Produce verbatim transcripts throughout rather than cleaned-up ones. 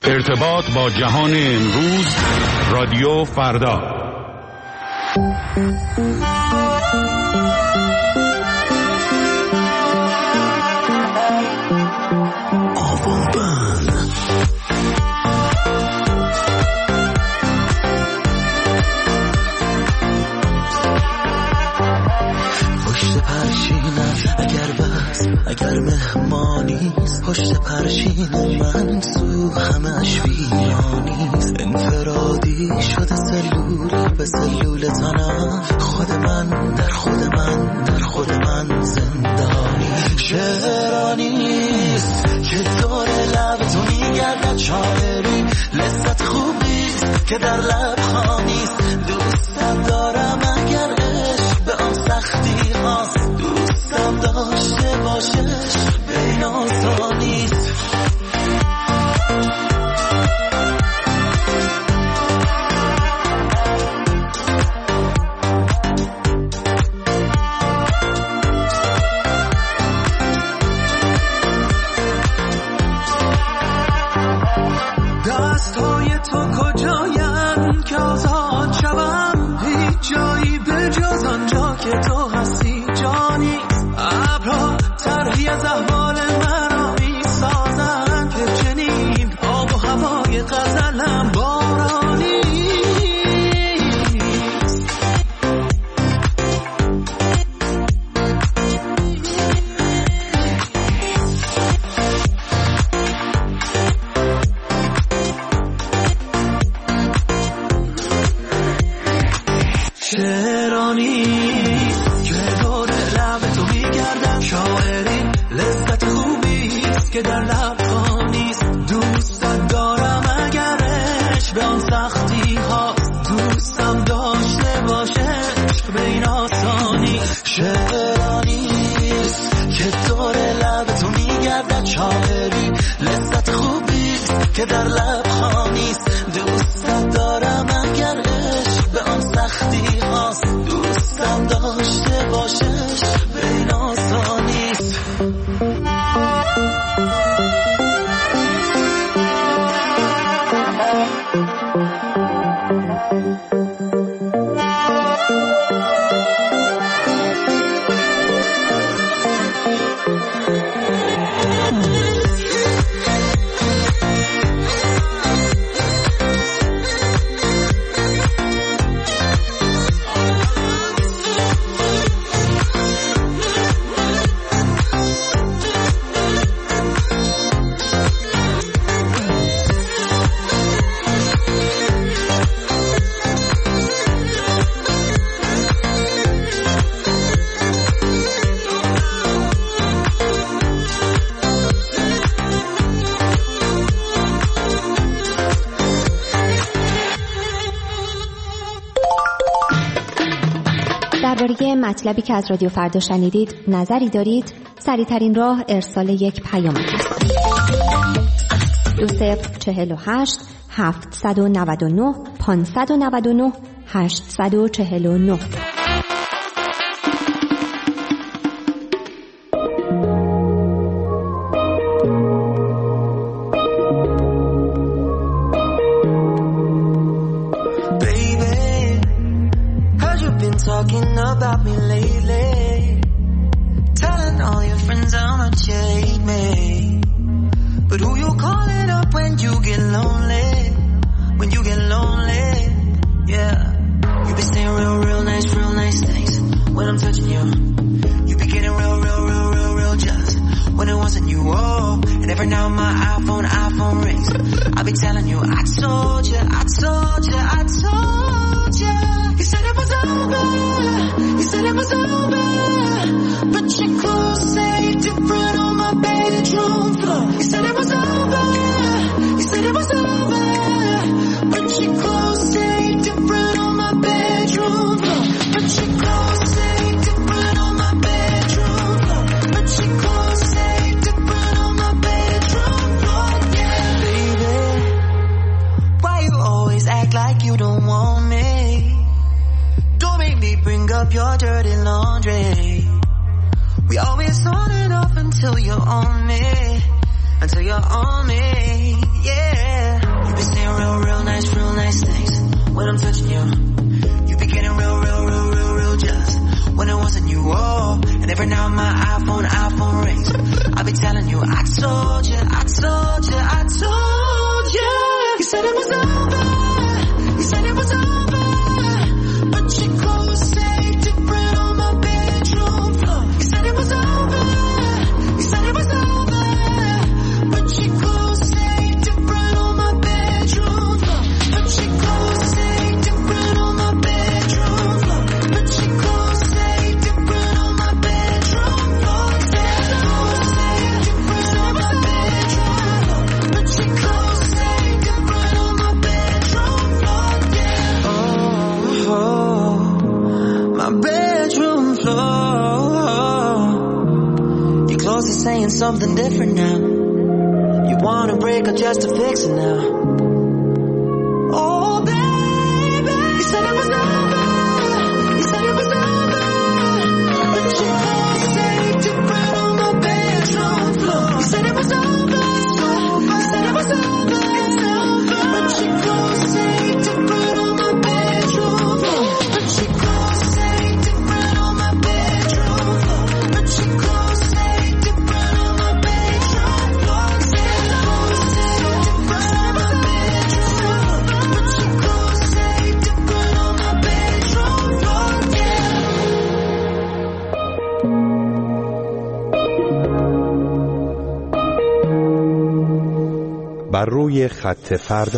ارتباط با جهان امروز، رادیو فردا. پشت پرچینم اگر بس اگر مهمانیست، پشت پرچین من سو همش ویرانیست. انفرادی شده سلول به سلول تنم، خود من در خود من در خود من زندانی. شعرانیست که دور لب تو میگردد، شاعری لذت خوبیست که در لب خانیست. دوستم دارم اگر عشق به آن سختی هاست، دوستم داشته باشش به این آسانیست. دستای تو کجاین که آزاد شوم؟ هیچ جایی به جز آنجا که تو هستی جانی. ابرها طرحی از احوال مرا میسازن که چنین آب و هوای غزلم بارانی. شعرانی که دور لب تو میگردم، شاعری لذت خوبیست که در لب خانیست. دوستت دارم اگرش به آن سختی هاست، دوستم داشته باشش به این آسانی. شعرانیست که دور لب تو میگردد، شاعری لذت خوبیست که در لب خانیست. دوستت دارم اگر عشق به آن سختی هاست، دوستم داشته باشش به این آسانیست. درباره مطلبی که از رادیو فردا شنیدید نظری دارید؟ سریع‌ترین راه ارسال یک پیام است. دو صفر چهل و هشت هفتصد و نود و نه پانصد و نود و نه هشتصد و چهل و نه. Talking about me lately, telling all your friends how much you hate me. But who you calling up when you get lonely? When you get lonely, yeah. You be saying real, real nice, real nice things when I'm touching you. You be getting real, real, real, real, real jealous when it wasn't you. Oh, and every now my iPhone, iPhone rings. I be telling you, I told you, I told you, I told you. You said it was over, you said it was over, but your clothes say different on my bedroom floor. You said it was over, you said it was over, but your clothes say different on my bedroom floor. But your clothes say different on my bedroom floor. But your clothes say different on my bedroom floor. Yeah, baby, why you always act like you don't want me? Don't make me bring up your dirty laundry. We always on and off until you're on me, until you're on me, yeah. telling you all, and every now my iPhone, iPhone rings. I'll be telling you, I told you, I told you, I told you. You said it was over, you said it was over, but your clothes say different on my bedroom floor. You said it was over, you said it was over, but your clothes say different on my bedroom floor. But your clothes say different on my bedroom floor. But your clothes say different on my bedroom floor. Say different on my bedroom floor. But your clothes say different on my bedroom floor. Yeah. Oh, oh, my bedroom floor. Your clothes are saying something different now. You wanna break up just to fix it now. Oh baby, you said it was over, you said it was over, but your clothes say different on my bedroom floor. You said it was over, you said it was over, but your clothes say different on my bedroom floor. But your clothes say different on my bedroom floor. But your clothes say different on my bedroom floor. Say it all, say different on my bedroom floor. But your clothes say different on my bedroom floor. Yeah. بر روی خط فردا.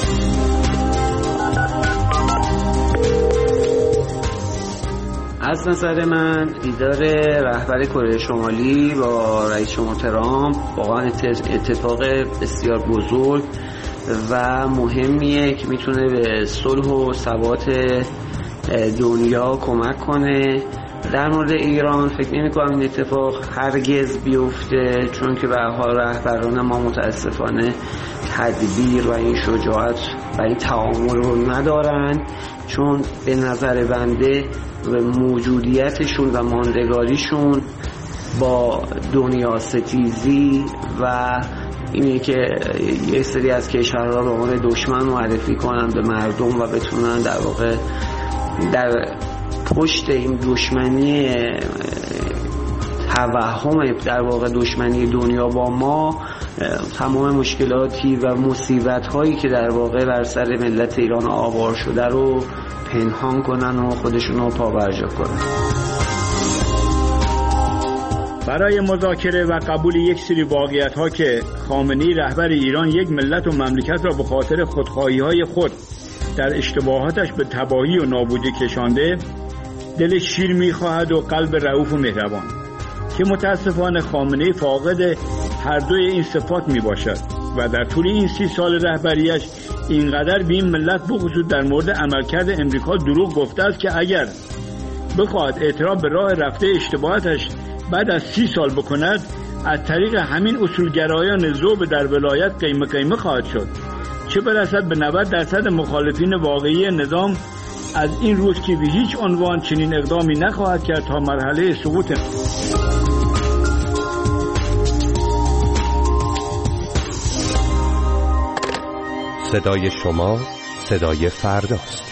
از نظر من دیدار رهبر کره شمالی با رئیس جمهور ترامپ واقعا اتفاق بسیار بزرگ و مهمیه که میتونه به صلح و ثبات دنیا کمک کنه. در مورد ایران فکر نمی‌کنم این اتفاق هرگز بیفته، چون که به هر حال رهبران ما متاسفانه تدبیر و این شجاعت و این تعامل رو ندارن، چون به نظر بنده موجودیتشون و ماندگاریشون با دنیا ستیزی و اینه که یه سری از کشورها به عنوان دشمن معرفی کنن به مردم و بتونن در واقع در پشت این دشمنی توهم در واقع دشمنی دنیا با ما تمام مشکلاتی و مصیبت‌هایی که در واقع بر سر ملت ایران آوار شده رو پنهان کنن و خودشون رو پابرجا کنن. برای مذاکره و قبول یک سری واقعیت‌ها که خامنه‌ای رهبر ایران یک ملت و مملکت را به خاطر خودخواهی‌های خود در اشتباهاتش به تباهی و نابودی کشانده، دل شیر می‌خواهد و قلب رئوف و مهربان، که متاسفانه خامنه‌ای فاقد هر دوی این صفات میباشد و در طول این سی سال رهبریش اینقدر به این ملت بخصوص در مورد عملکرد امریکا دروغ گفته است که اگر بخواد اعتراف به راه رفته اشتباهاتش بعد از سی سال بکند، از طریق همین اصولگرایان ذوب در ولایت قیمه قیمه خواهد شد، چه برسد به نود درصد مخالفین واقعی نظام از این روز که به هیچ عنوان چنین اقدامی نخواهد کرد تا مرحله سقوط. صدای شما صدای فرداست.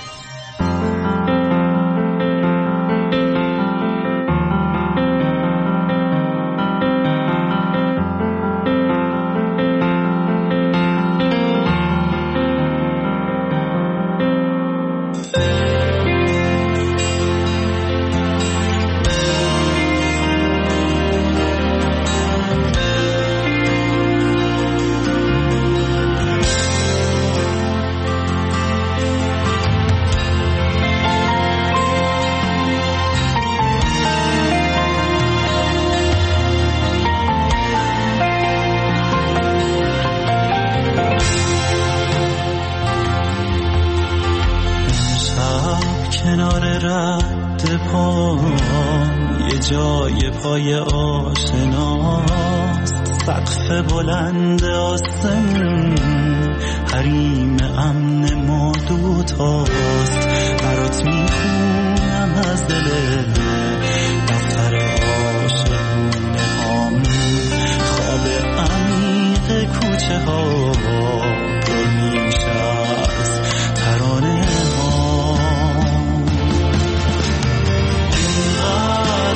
جای پای آشناست، سقف بلند آسمون حریم امن ما دوتاست. برات میخونم از دل دفتر عاشقونه هام، خواب عمیق کوچه ها پر میشه از ترانه ها.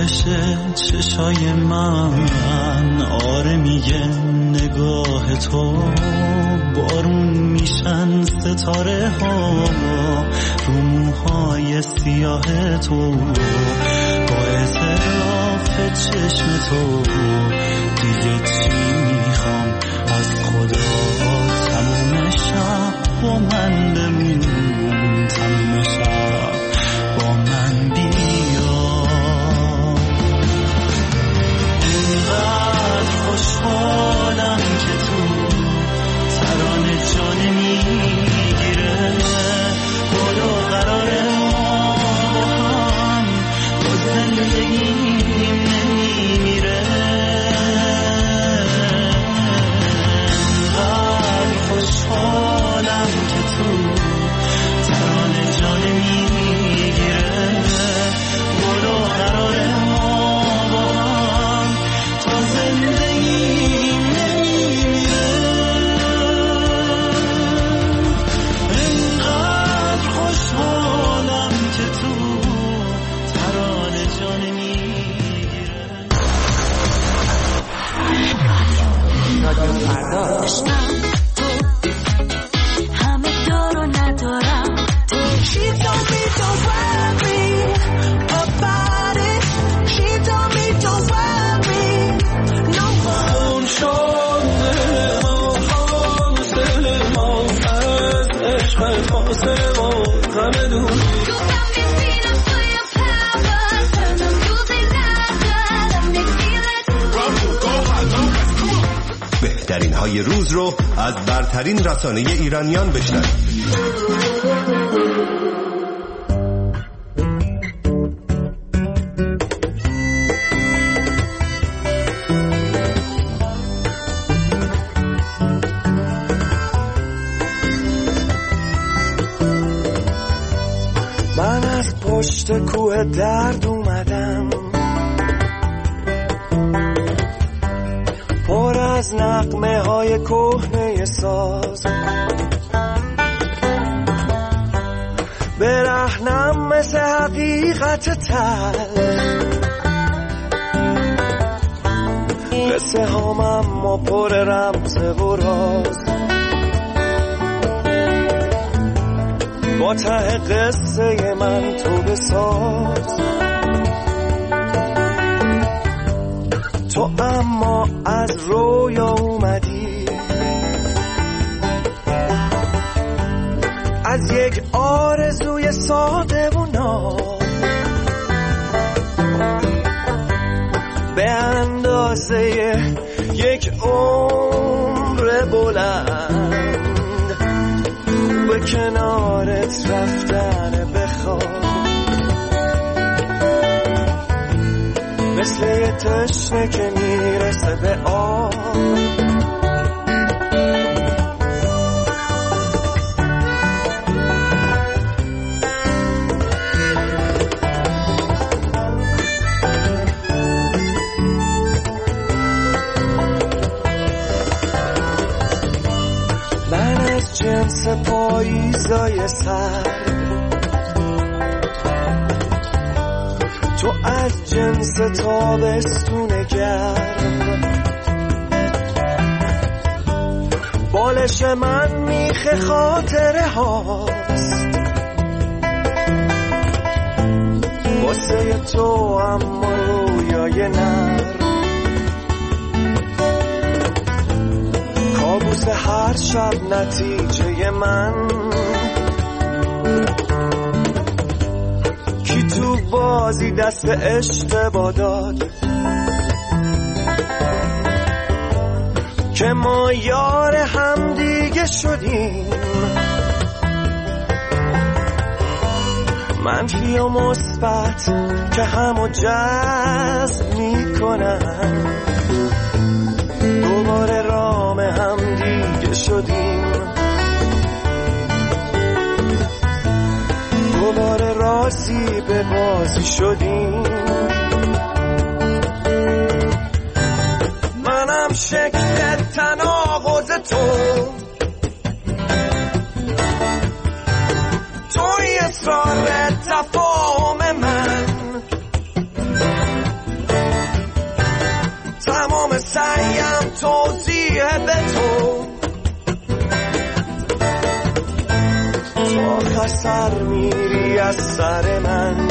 آتش چشای من آره میگه نگاه تو، بارون میشن ستاره ها رو موهای سیاه تو، با اعتراف چشم تو دیگه چی میخوام از خدا. تموم شب با من بمون، تموم شب با من بیا. اینقدر خوشحالم که تو ترانه جان میگیره، خدا قراره ما با هم با زندگیم نمیمیره. اینقدر خوشحالم که تو ترانه جان میگیره، خدا قراره ما با هم تا زندگیم نمیمیره. اینقدر خوشحالم که تو ترانه جان میگیره. همه دارو ندارم تو. She told me don't worry about it. She told me don't worry no more. اون شده ما فاصله ما از عشق فاصله ما همه دور. You got me feeling for your power. Turn the music louder. Let me feel it. بهترین های روز رو از برترین رسانه ایرانیان بشنوید. من از پشت کوه درد اومدم، پر از نغمه های کهنه ساز، برهنم مثل حقیقت تلخ، قصه هام اما پر رمز و راز. با ته قصه من تو بساز، تو اما از رویا اومدی، از یک آرزوی ساده و ناب، به اندازه یک عمر بلند به کنارت رفتن بخواب، مثل یه تشنه که میرسه به آب. من از جنس پاییزای سر، تو از جنس تابستون گرم، بالش من میخ خاطره هاست، واسه تو اما رویای نرم، کابوس هر شب نتیجه من، کی تو بازی دست اشتباه داد که ما یار هم دیگه شدیم، منفی و مثبت که همو جذب میکنن، دوباره رام هم دیگه شدیم، دوباره راضی به بازی شدیم. منم شکل تناقض تو، توی اصرار تفاهم من، به تو تو آخر سر میری از سر من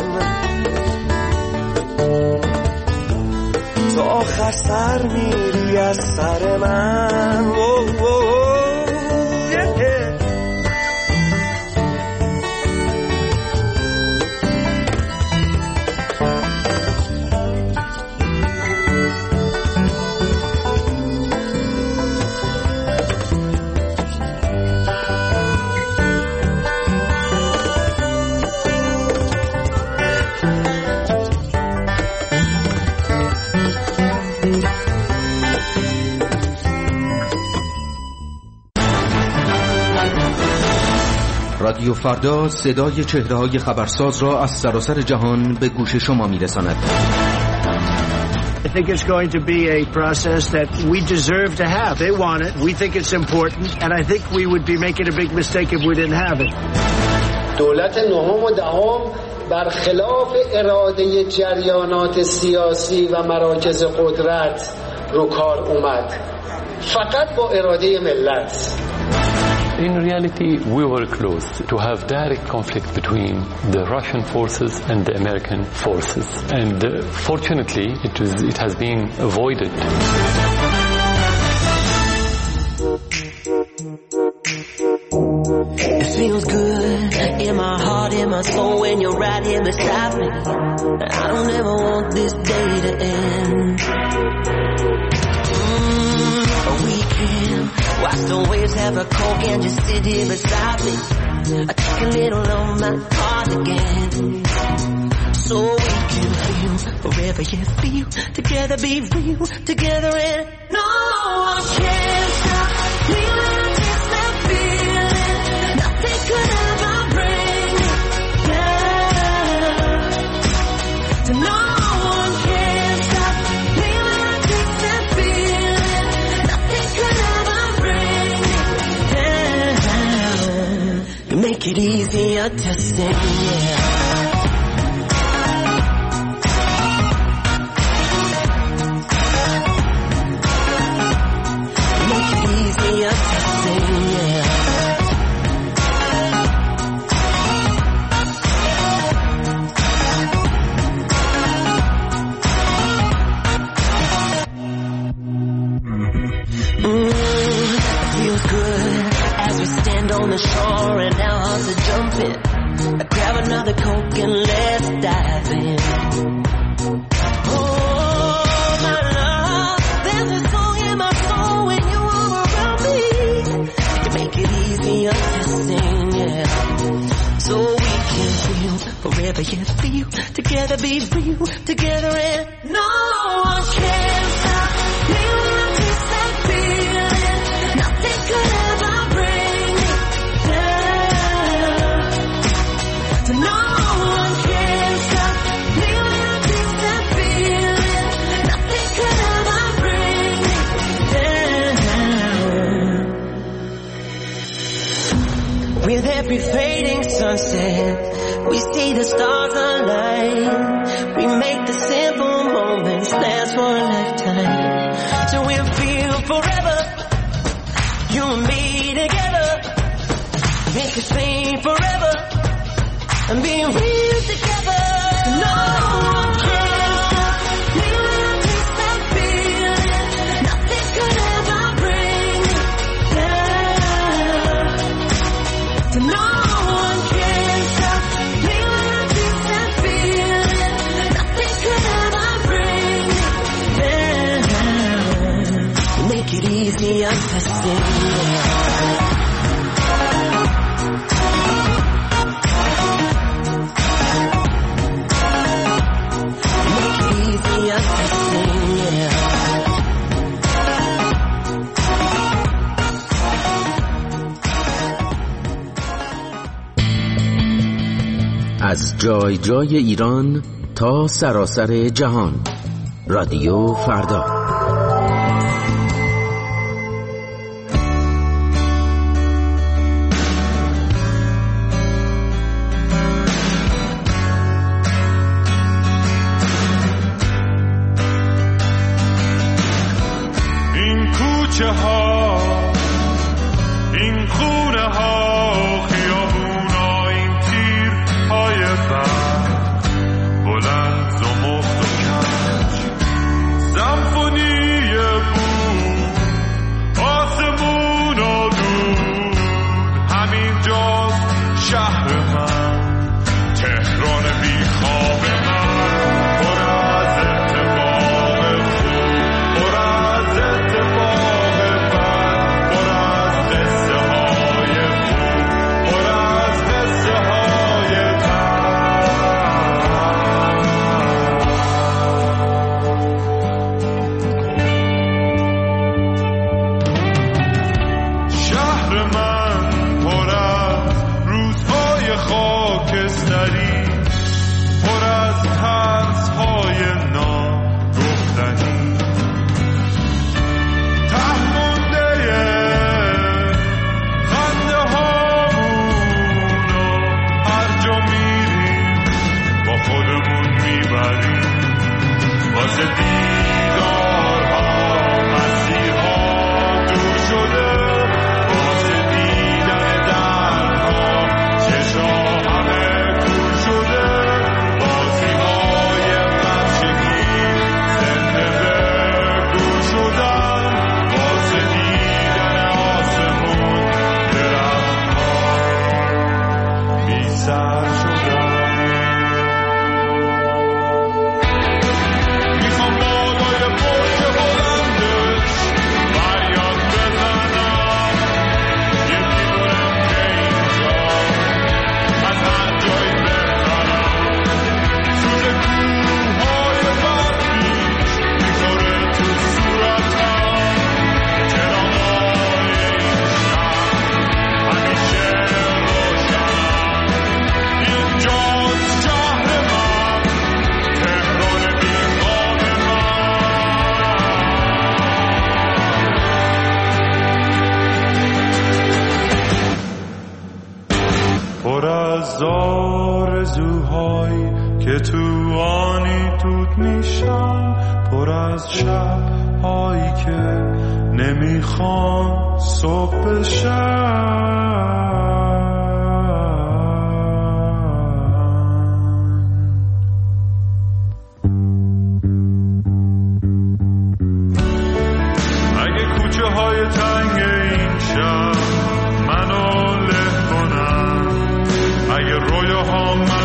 تو آخر سر میری از سر من او او رادیو فردا صدای چهره‌های خبرساز را از سراسر جهان به گوش شما می‌رساند. I think it's going to be a process that we deserve to have. They want it. We think it's important. And I think we would be making a big mistake if we didn't have it. دولت نهم و دهم برخلاف اراده جریانات سیاسی و مراکز قدرت رو کار اومد. فقط با اراده ملت. In reality, we were close to have direct conflict between the Russian forces and the American forces. And uh, fortunately, it, was, it has been avoided. It feels good in my heart, in my soul when you're right here beside me. I don't ever want this day to end. Watch the waves, have a coke and just sit here beside me. I take a little of my heart again, so we can feel forever. Yeah, feel together, be real together, and no one can stop feeling just that feeling. Nothing could ever bring me down. To no one can stop feeling just that feeling. Nothing could ever. You make it easier to sing, yeah. You make it easier to sing, yeah. Mm, it feels good as we stand on the shore and our hearts are jumping. I grab another Coke and let's dive in. Oh, my love, there's a song in my soul when you are around me. You make it easier to sing, yeah. So we can feel forever, yeah, feel together, be real together, and no one can stop feeling this and feeling. Nothing could ever bring me down. To no one can stop feeling this and feeling. Nothing could ever bring me down. With every fading sunset, we see the stars align. We make the simple moments last for a lifetime. So we'll feel forever, you and me together. Make us sing forever and be real together. No one can stop feeling this and feeling. Nothing could ever bring me down. To no one can stop feeling this and feeling. Nothing could ever bring me down. Make it easier to sing. از جای جای ایران تا سراسر جهان. رادیو فردا. این کوچه کوچه ها، این خونه ها، خیابون ها، این تیر های برق بلند و مفت و کج، سمفونی بود آسمون و دود. همین جاست شهر من، تهران بی خواب من، پر از اتفاق خوب، پر از اتفاق بد، پر از قصه های خوب، پر از قصه های بد. شهر من پر از روزهای خاکستری، پر از ترس‌های ناگفتنی، ته مونده خنده هامون و هر جا میریم با خودمون میبریم، واسه دیدارها مسیرها دور شده، واسه دیدن درها چشا همه کور شده، بازی‌های غمشگین زنده به گور شدن، واسه دیدن آسمون درخت‌ها بی سر شدن. میخوام بالای برج بلندش فریاد بزنم، یکی کنم که اینجا از هر جایی بهترم. سوز کوههای برفیش میخوره تو صورتم، چراغای این شهر همیشه روشنم. اینجاست شهر من، تهران بیخواب من. پر از آرزوهایی که تو آنی دود میشن، پر از شبهایی که نمیخوان صبح بشن. اگه کوچه های تنگ این شهر منو له کنن، اگه رویاهام